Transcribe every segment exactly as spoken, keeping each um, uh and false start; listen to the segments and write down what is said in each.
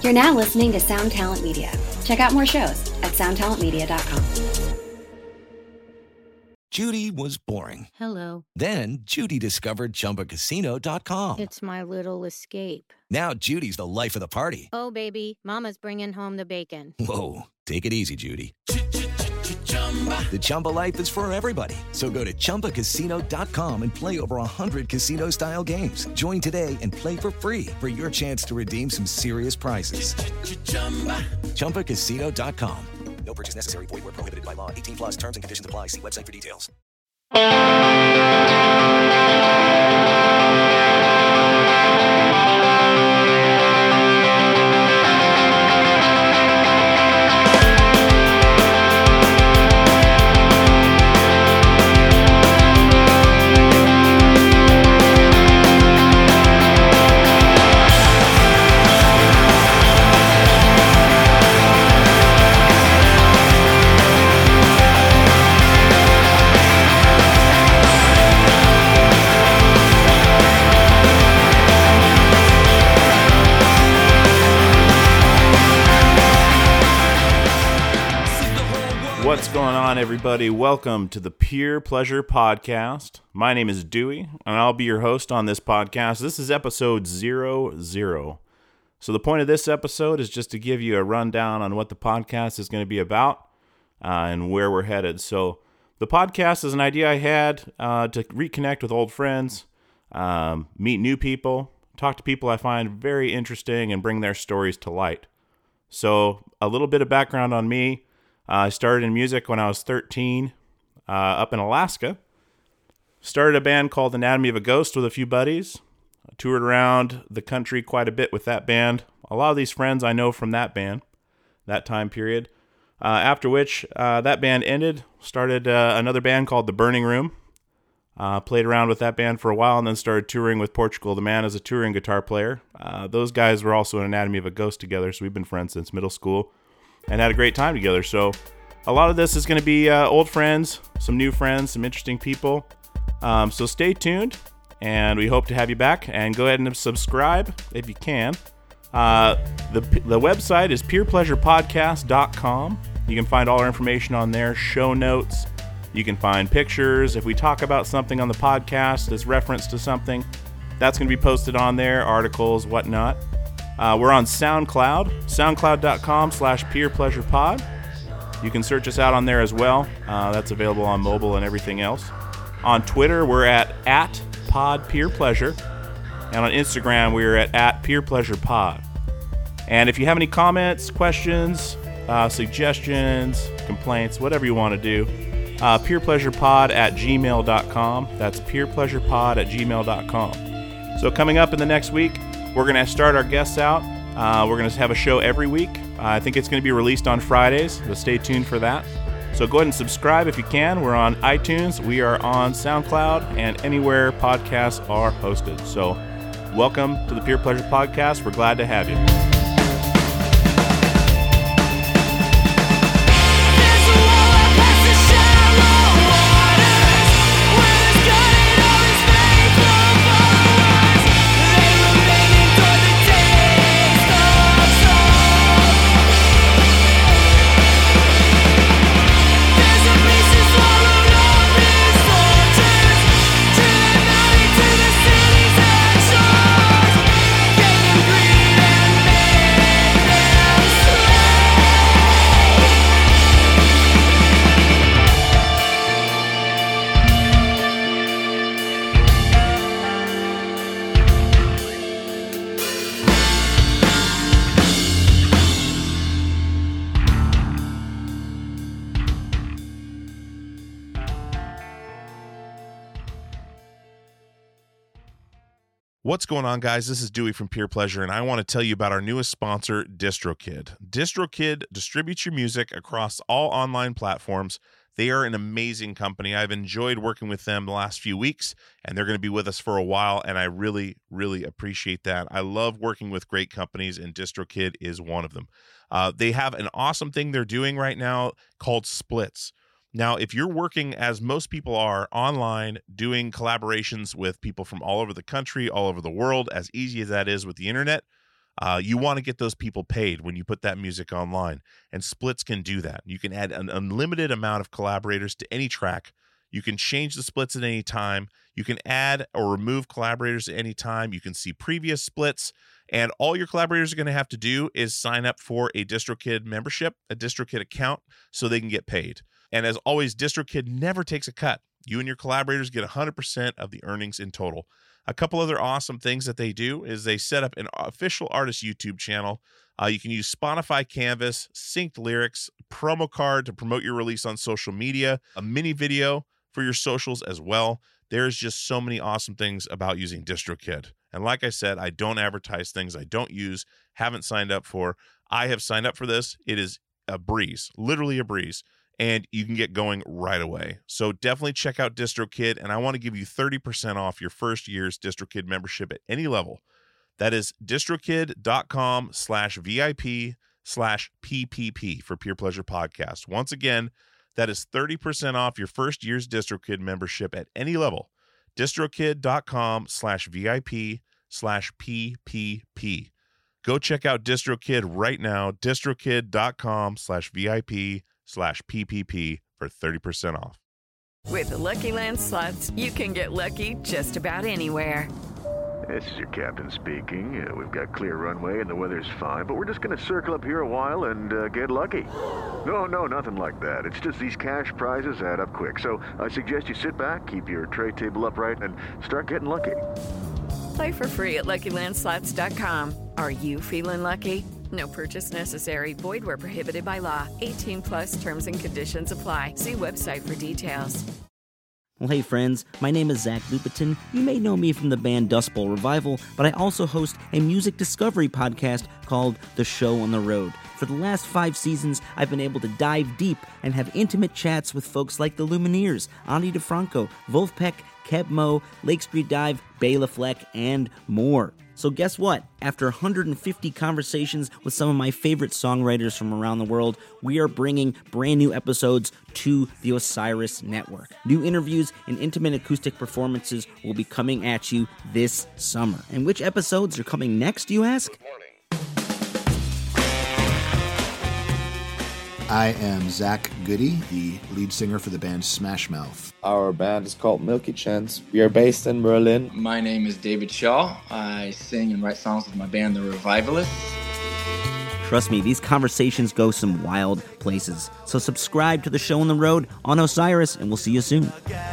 You're now listening to Sound Talent Media. Check out more shows at sound talent media dot com. Judy was boring. Hello. Then Judy discovered Chumba Casino dot com. It's my little escape. Now Judy's the life of the party. Oh, baby, mama's bringing home the bacon. Whoa, take it easy, Judy. The Chumba life is for everybody. So go to chumba casino dot com and play over one hundred casino-style games. Join today and play for free for your chance to redeem some serious prizes. chumba casino dot com. No purchase necessary. Void where prohibited by law. eighteen plus terms and conditions apply. See website for details. What's going on, everybody? Welcome to the Peer Pleasure Podcast. My name is Dewey, and I'll be your host on this podcast. This is episode zero zero. So the point of this episode is just to give you a rundown on what the podcast is going to be about uh, and where we're headed. So the podcast is an idea I had uh, to reconnect with old friends, um, meet new people, talk to people I find very interesting, and bring their stories to light. So a little bit of background on me. Uh, I started in music when I was thirteen, uh, up in Alaska. Started a band called Anatomy of a Ghost with a few buddies. I toured around the country quite a bit with that band. A lot of these friends I know from that band, that time period. Uh, after which, uh, that band ended. Started uh, another band called The Burning Room. Uh, played around with that band for a while and then started touring with Portugal the Man as a touring guitar player. Uh, those guys were also in Anatomy of a Ghost together, so we've been friends since middle school. And had a great time together. So a lot of this is going to be uh, old friends, some new friends, some interesting people. Um, so stay tuned, and we hope to have you back. And go ahead and subscribe if you can. Uh, the the website is peer pleasure podcast dot com. You can find all our information on there, show notes. You can find pictures. If we talk about something on the podcast that's reference to something, that's going to be posted on there, articles, whatnot. Uh, we're on SoundCloud, soundcloud dot com slash peer pleasure pod. You can search us out on there as well. Uh, that's available on mobile and everything else. On Twitter, we're at, at podpeerpleasure. And on Instagram, we're at, at peerpleasurepod. And if you have any comments, questions, uh, suggestions, complaints, whatever you want to do, uh, peerpleasurepod at gmail dot com. That's peerpleasurepod at gmail dot com. So coming up in the next week, we're going to start our guests out. Uh, we're going to have a show every week. Uh, I think it's going to be released on Fridays, so stay tuned for that. So go ahead and subscribe if you can. We're on iTunes, we are on SoundCloud, and anywhere podcasts are hosted. So welcome to the Peer Pleasure Podcast. We're glad to have you. What's going on, guys? This is Dewey from Peer Pleasure, and I want to tell you about our newest sponsor, DistroKid. DistroKid distributes your music across all online platforms. They are an amazing company. I've enjoyed working with them the last few weeks, and they're going to be with us for a while, and I really, really appreciate that. I love working with great companies, and DistroKid is one of them. Uh, they have an awesome thing they're doing right now called Splits. Now, if you're working, as most people are, online, doing collaborations with people from all over the country, all over the world, as easy as that is with the internet, Uh, you want to get those people paid when you put that music online, and splits can do that. You can add an unlimited amount of collaborators to any track. You can change the splits at any time. You can add or remove collaborators at any time. You can see previous splits, and all your collaborators are going to have to do is sign up for a DistroKid membership, a DistroKid account, so they can get paid. And as always, DistroKid never takes a cut. You and your collaborators get one hundred percent of the earnings in total. A couple other awesome things that they do is they set up an official artist YouTube channel. Uh, you can use Spotify Canvas, synced lyrics, promo card to promote your release on social media, a mini video for your socials as well. There's just so many awesome things about using DistroKid. And like I said, I don't advertise things I don't use, haven't signed up for. I have signed up for this. It is a breeze, literally a breeze. And you can get going right away. So definitely check out DistroKid, and I want to give you thirty percent off your first year's DistroKid membership at any level. That is distrokid.com slash VIP slash PPP for Peer Pleasure Podcast. Once again, that is thirty percent off your first year's DistroKid membership at any level. distrokid.com slash VIP slash PPP. Go check out DistroKid right now, distrokid.com slash VIP slash PPP for thirty percent off. With the Lucky Land Slots, you can get lucky just about anywhere. This is your captain speaking. Uh, we've got clear runway and the weather's fine, but we're just going to circle up here a while and uh, get lucky. No, no, nothing like that. It's just these cash prizes add up quick. So I suggest you sit back, keep your tray table upright, and start getting lucky. Play for free at Lucky Land Slots dot com. Are you feeling lucky? No purchase necessary. Void where prohibited by law. eighteen plus terms and conditions apply. See website for details. Well, hey friends, my name is Zach Lupetin. You may know me from the band Dust Bowl Revival, but I also host a music discovery podcast called The Show on the Road. For the last five seasons, I've been able to dive deep and have intimate chats with folks like the Lumineers, Ani DeFranco, Wolfpack, Keb Mo, Lake Street Dive, Bela Fleck, and more. So guess what? After one hundred fifty conversations with some of my favorite songwriters from around the world, we are bringing brand new episodes to the Osiris Network. New interviews and intimate acoustic performances will be coming at you this summer. And which episodes are coming next, you ask? I am Zach Goody, the lead singer for the band Smash Mouth. Our band is called Milky Chance. We are based in Berlin. My name is David Shaw. I sing and write songs with my band, The Revivalists. Trust me, these conversations go some wild places. So subscribe to The Show on the Road on Osiris, and we'll see you soon.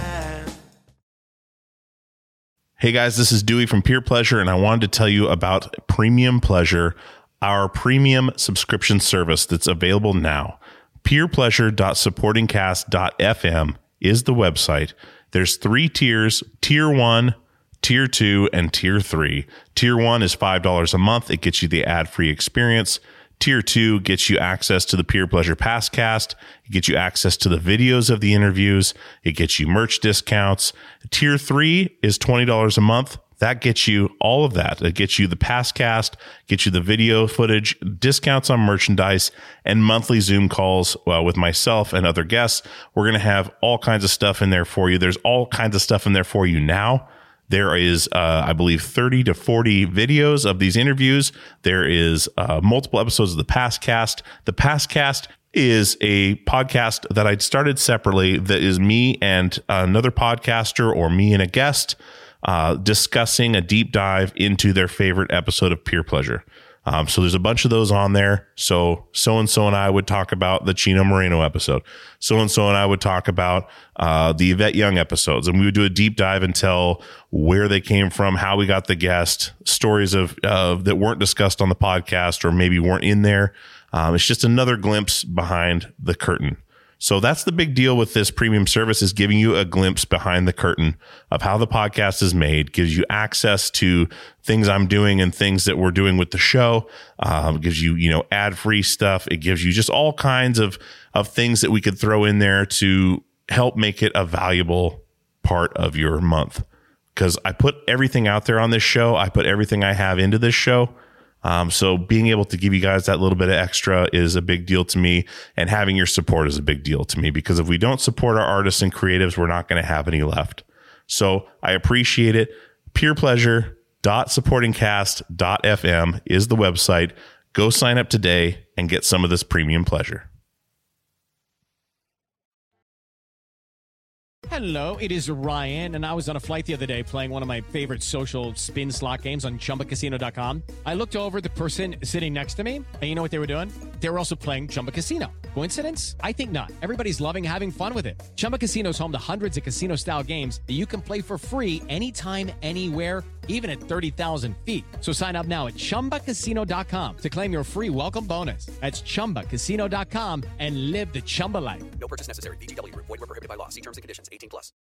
Hey guys, this is Dewey from Peer Pleasure, and I wanted to tell you about Premium Pleasure, our premium subscription service that's available now. peer pleasure dot supporting cast dot f m is the website. There's three tiers, tier one, tier two, and tier three. Tier one is five dollars a month. It gets you the ad-free experience. Tier two gets you access to the Peer Pleasure Passcast. It gets you access to the videos of the interviews. It gets you merch discounts. Tier three is twenty dollars a month. That gets you all of that. It gets you the Passcast, gets you the video footage, discounts on merchandise, and monthly Zoom calls well, with myself and other guests. We're going to have all kinds of stuff in there for you. There's all kinds of stuff in there for you now. There is, uh, I believe, thirty to forty videos of these interviews. There is uh, multiple episodes of the Passcast. The Passcast is a podcast that I'd started separately that is me and another podcaster or me and a guest uh, discussing a deep dive into their favorite episode of Peer Pleasure. Um, so there's a bunch of those on there. So so-and-so and I would talk about the Chino Moreno episode. So-and-so and I would talk about uh, the Yvette Young episodes. And we would do a deep dive and tell where they came from, how we got the guest, stories of uh, that weren't discussed on the podcast or maybe weren't in there. Um, it's just another glimpse behind the curtain. So that's the big deal with this premium service, is giving you a glimpse behind the curtain of how the podcast is made, gives you access to things I'm doing and things that we're doing with the show. Um, gives you, you know, ad-free stuff. It gives you just all kinds of, of things that we could throw in there to help make it a valuable part of your month. Because I put everything out there on this show. I put everything I have into this show. Um, so being able to give you guys that little bit of extra is a big deal to me, and having your support is a big deal to me, because if we don't support our artists and creatives, we're not going to have any left. So I appreciate it. Peer Pleasure dot supporting cast dot f m is the website. Go sign up today and get some of this premium pleasure. Hello, it is Ryan, and I was on a flight the other day playing one of my favorite social spin slot games on chumba casino dot com. I looked over at the person sitting next to me, and you know what they were doing? They were also playing Chumba Casino. Coincidence? I think not. Everybody's loving having fun with it. Chumba Casino is home to hundreds of casino-style games that you can play for free anytime, anywhere, even at thirty thousand feet. So sign up now at chumba casino dot com to claim your free welcome bonus. That's chumba casino dot com and live the Chumba life. No purchase necessary. V G W. Void where prohibited by law. See terms and conditions. eighteen plus.